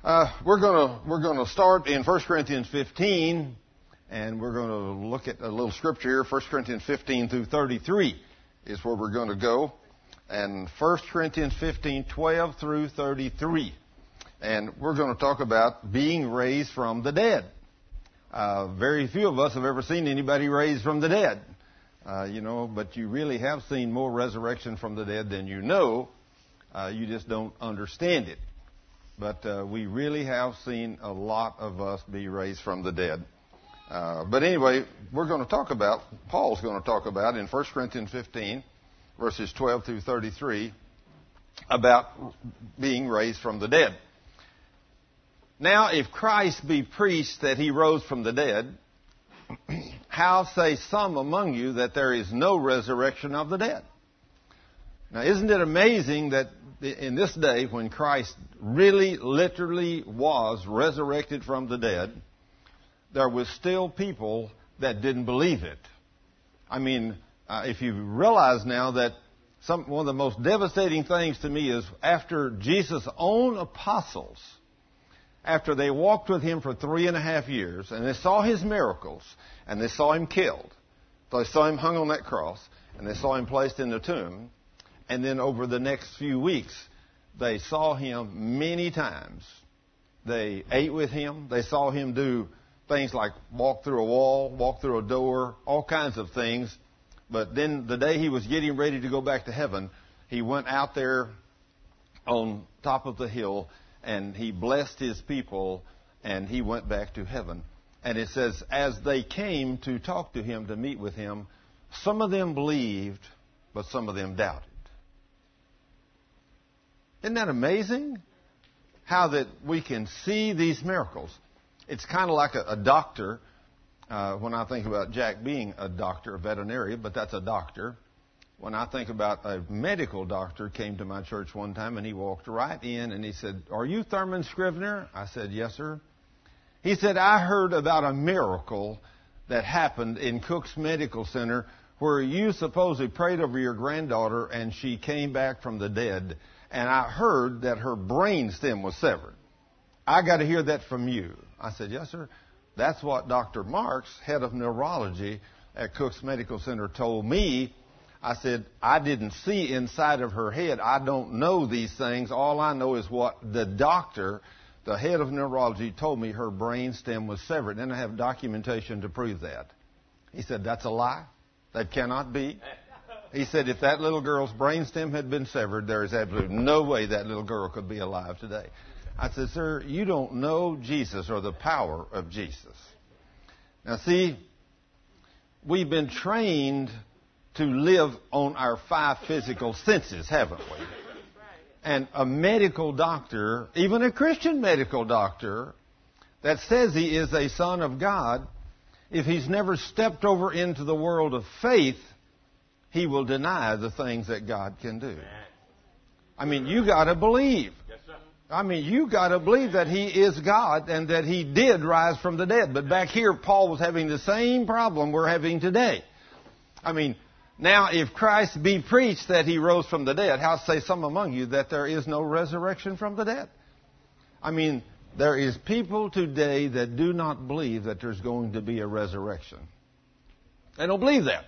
We're gonna start in 1 Corinthians 15, and we're going to look at a little scripture here. 1 Corinthians 15 through 33 is where we're going to go, and 1 Corinthians 15, 12 through 33, and we're going to talk about being raised from the dead. Very few of us have ever seen anybody raised from the dead, but you really have seen more resurrection from the dead than you know. You just don't understand it. But we really have seen a lot of us be raised from the dead. But anyway, Paul's going to talk about in 1 Corinthians 15, verses 12 through 33, about being raised from the dead. Now, if Christ be preached that he rose from the dead, how say some among you that there is no resurrection of the dead? Now, isn't it amazing that in this day when Christ really, literally was resurrected from the dead, there was still people that didn't believe it? I mean, if you realize now that one of the most devastating things to me is after Jesus' own apostles, after they walked with him for 3.5 years, and they saw his miracles, and they saw him killed, they saw him hung on that cross, and they saw him placed in the tomb, and then over the next few weeks, they saw him many times. They ate with him. They saw him do things like walk through a wall, walk through a door, all kinds of things. But then the day he was getting ready to go back to heaven, he went out there on top of the hill, and he blessed his people, and he went back to heaven. And it says, as they came to talk to him, to meet with him, some of them believed, but some of them doubted. Isn't that amazing? How that we can see these miracles. It's kind of like a doctor. When I think about Jack being a doctor, a veterinarian, but that's a doctor. When I think about a medical doctor, came to my church one time and he walked right in and he said, "Are you Thurman Scrivener?" I said, "Yes, sir." He said, "I heard about a miracle that happened in Cook's Medical Center where you supposedly prayed over your granddaughter and she came back from the dead. And I heard that her brain stem was severed. I got to hear that from you." I said, "Yes, sir." That's what Dr. Marks, head of neurology at Cook's Medical Center, told me. I said, "I didn't see inside of her head. I don't know these things. All I know is what the doctor, the head of neurology, told me her brain stem was severed. And I have documentation to prove that." He said, "That's a lie. That cannot be." He said, "If that little girl's brainstem had been severed, there is absolutely no way that little girl could be alive today." I said, "Sir, you don't know Jesus or the power of Jesus." Now, see, we've been trained to live on our 5 physical senses, haven't we? And a medical doctor, even a Christian medical doctor, that says he is a son of God, if he's never stepped over into the world of faith, he will deny the things that God can do. I mean, you got to believe. I mean, you got to believe that he is God and that he did rise from the dead. But back here, Paul was having the same problem we're having today. I mean, now if Christ be preached that he rose from the dead, how say some among you that there is no resurrection from the dead? I mean, there is people today that do not believe that there's going to be a resurrection. They don't believe that.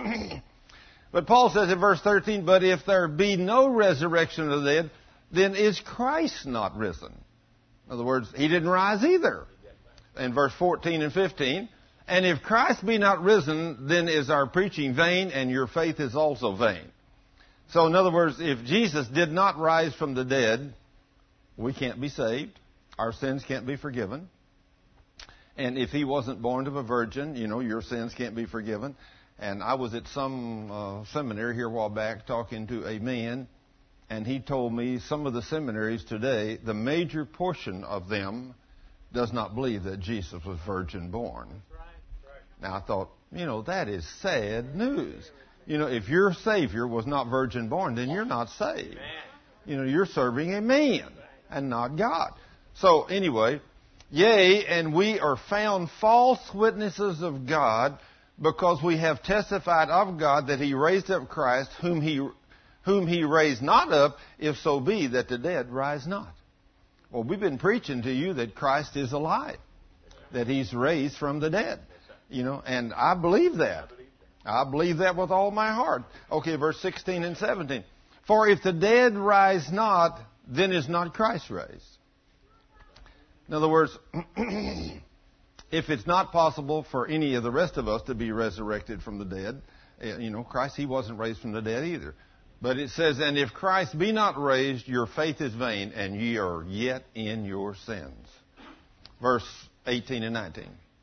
But Paul says in verse 13, "But if there be no resurrection of the dead, then is Christ not risen?" In other words, he didn't rise either. In verse 14 and 15, "And if Christ be not risen, then is our preaching vain, and your faith is also vain." So in other words, if Jesus did not rise from the dead, we can't be saved. Our sins can't be forgiven. And if he wasn't born of a virgin, your sins can't be forgiven. And I was at some seminary here a while back talking to a man, and he told me some of the seminaries today, the major portion of them does not believe that Jesus was virgin born. Now I thought, that is sad news. If your Savior was not virgin born, then you're not saved. You're serving a man and not God. So anyway, "Yea, and we are found false witnesses of God, because we have testified of God that he raised up Christ, whom he raised not up, if so be that the dead rise not." Well, we've been preaching to you that Christ is alive, that He's raised from the dead. And I believe that. I believe that with all my heart. Okay, verse 16 and 17. For if the dead rise not, then is not Christ raised. In other words, if it's not possible for any of the rest of us to be resurrected from the dead, Christ, He wasn't raised from the dead either. But it says, and if Christ be not raised, your faith is vain, and ye are yet in your sins. Verse 18 and 19.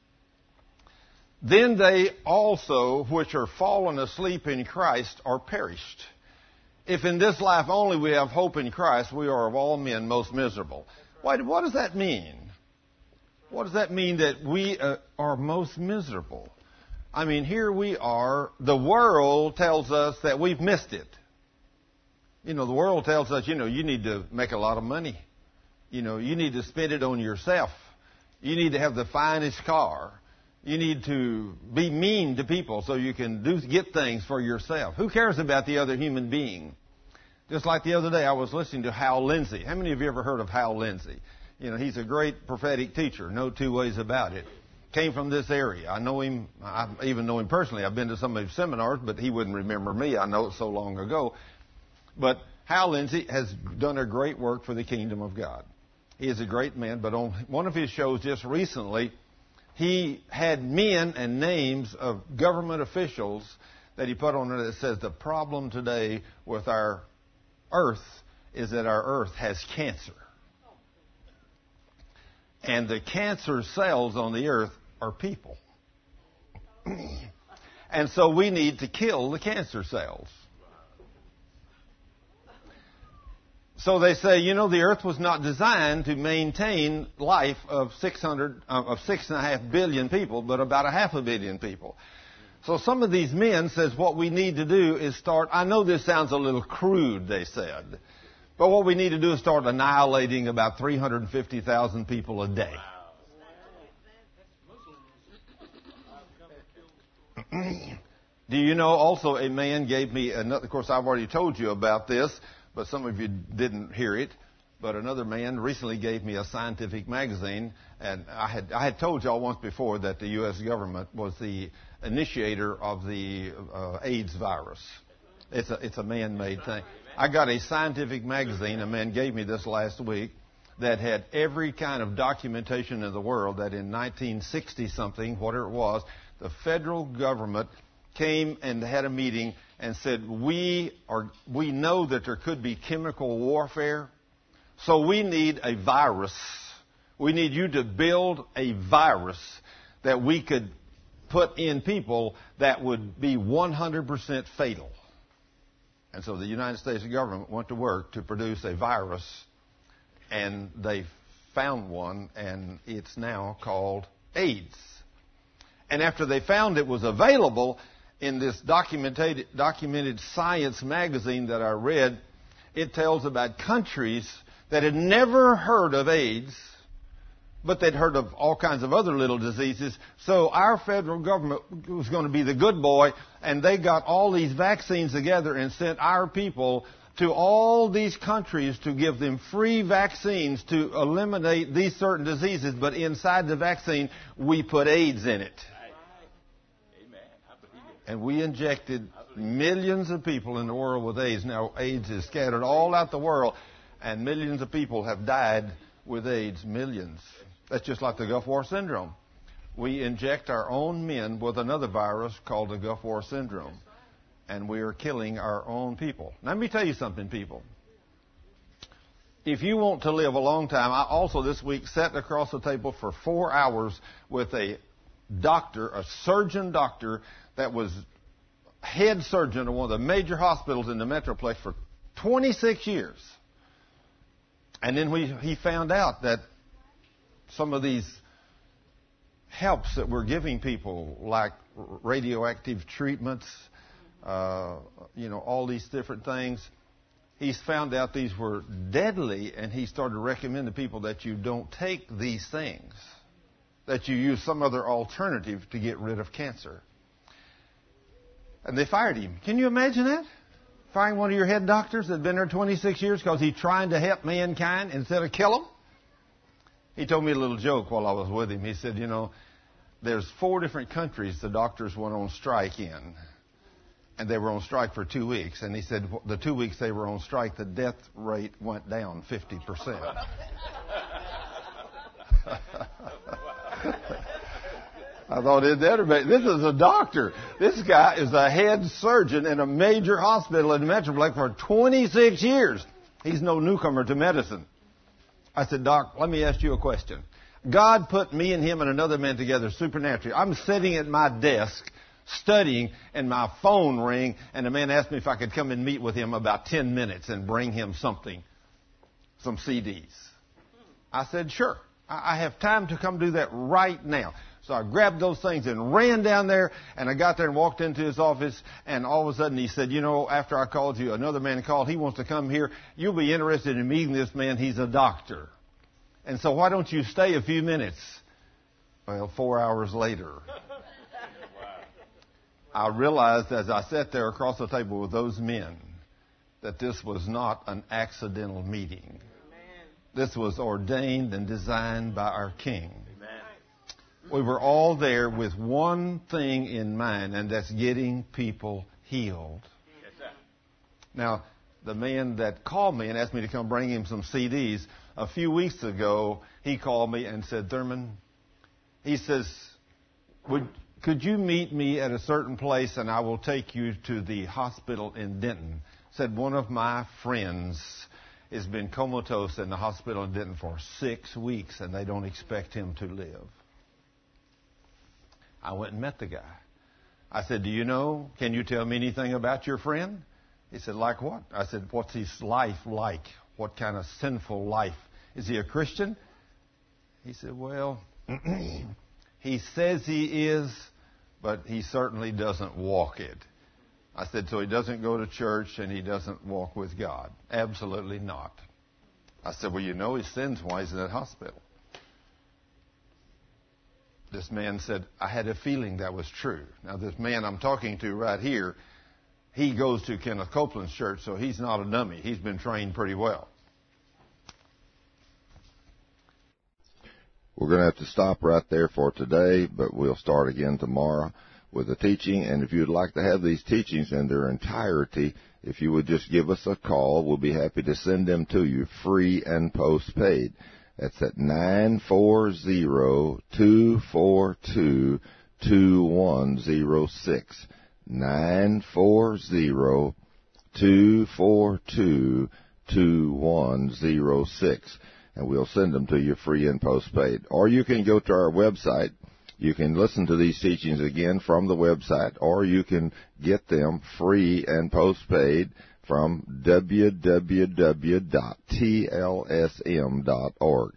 Then they also which are fallen asleep in Christ are perished. If in this life only we have hope in Christ, we are of all men most miserable. What does that mean? What does that mean that we are most miserable? I mean, here we are. The world tells us that we've missed it. The world tells us, you need to make a lot of money. You need to spend it on yourself. You need to have the finest car. You need to be mean to people so you can get things for yourself. Who cares about the other human being? Just like the other day, I was listening to Hal Lindsey. How many of you ever heard of Hal Lindsey? He's a great prophetic teacher, no two ways about it. Came from this area. I know him. I even know him personally. I've been to some of his seminars, but he wouldn't remember me. I know it so long ago. But Hal Lindsey has done a great work for the kingdom of God. He is a great man, but on one of his shows just recently, he had men and names of government officials that he put on there that says the problem today with our earth is that our earth has cancer. And the cancer cells on the earth are people. And so we need to kill the cancer cells. So they say, the earth was not designed to maintain life of 6.5 billion people, but about 500 million people. So some of these men says what we need to do is start, I know this sounds a little crude, they said, but what we need to do is start annihilating about 350,000 people a day. Do you know also a man gave me another, of course I've already told you about this, but some of you didn't hear it. But another man recently gave me a scientific magazine, and I had told y'all once before that the U.S. government was the initiator of the AIDS virus. It's a man-made thing. I got a scientific magazine, a man gave me this last week, that had every kind of documentation in the world that in 1960-something, whatever it was, the federal government came and had a meeting and said, we know that there could be chemical warfare, so we need a virus. We need you to build a virus that we could put in people that would be 100% fatal. And so the United States government went to work to produce a virus, and they found one, and it's now called AIDS. And after they found it was available, in this documented science magazine that I read, it tells about countries that had never heard of AIDS, but they'd heard of all kinds of other little diseases. So our federal government was going to be the good boy, and they got all these vaccines together and sent our people to all these countries to give them free vaccines to eliminate these certain diseases. But inside the vaccine, we put AIDS in it. And we injected millions of people in the world with AIDS. Now, AIDS is scattered all out the world, and millions of people have died with AIDS. Millions. That's just like the Gulf War syndrome. We inject our own men with another virus called the Gulf War syndrome, and we are killing our own people. Now, let me tell you something, people. If you want to live a long time, I also this week sat across the table for 4 hours with a doctor, a surgeon doctor, that was head surgeon of one of the major hospitals in the Metroplex for 26 years. And then he found out that some of these helps that we're giving people, like radioactive treatments, all these different things, he's found out these were deadly, and he started recommending people that you don't take these things, that you use some other alternative to get rid of cancer. And they fired him. Can you imagine that? Firing one of your head doctors that had been there 26 years because he's trying to help mankind instead of kill them? He told me a little joke while I was with him. He said, there's 4 different countries the doctors went on strike in. And they were on strike for 2 weeks. And he said the 2 weeks they were on strike, the death rate went down 50%. I thought, this is a doctor. This guy is a head surgeon in a major hospital in the Metroplex for 26 years. He's no newcomer to medicine. I said, Doc, let me ask you a question. God put me and him and another man together supernaturally. I'm sitting at my desk studying, and my phone rang, and the man asked me if I could come and meet with him about 10 minutes and bring him something, some CDs. I said, sure. I have time to come do that right now. So I grabbed those things and ran down there, and I got there and walked into his office, and all of a sudden he said, after I called you, another man called. He wants to come here. You'll be interested in meeting this man. He's a doctor. And so why don't you stay a few minutes? Well, 4 hours later, I realized as I sat there across the table with those men that this was not an accidental meeting. This was ordained and designed by our King. We were all there with one thing in mind, and that's getting people healed. Now, the man that called me and asked me to come bring him some CDs, a few weeks ago, he called me and said, Thurman, he says, could you meet me at a certain place and I will take you to the hospital in Denton? Said one of my friends has been comatose in the hospital in Denton for 6 weeks and they don't expect him to live. I went and met the guy. I said, can you tell me anything about your friend? He said, like what? I said, what's his life like? What kind of sinful life? Is he a Christian? He said, well, he says he is, but he certainly doesn't walk it. I said, so he doesn't go to church and he doesn't walk with God? Absolutely not. I said, well, he sins while he's in that hospital. This man said, I had a feeling that was true. Now, this man I'm talking to right here, he goes to Kenneth Copeland's church, so he's not a dummy. He's been trained pretty well. We're going to have to stop right there for today, but we'll start again tomorrow with the teaching. And if you'd like to have these teachings in their entirety, if you would just give us a call, we'll be happy to send them to you free and postpaid. That's at 940-242-2106. 940-242-2106. And we'll send them to you free and postpaid. Or you can go to our website. You can listen to these teachings again from the website, or you can get them free and postpaid from www.tlsm.org.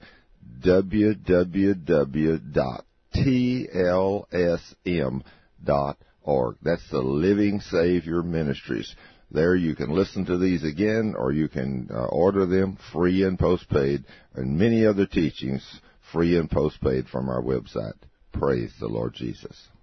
www.tlsm.org. That's the Living Savior Ministries. There you can listen to these again, or you can order them free and postpaid, and many other teachings free and postpaid from our website. Praise the Lord Jesus.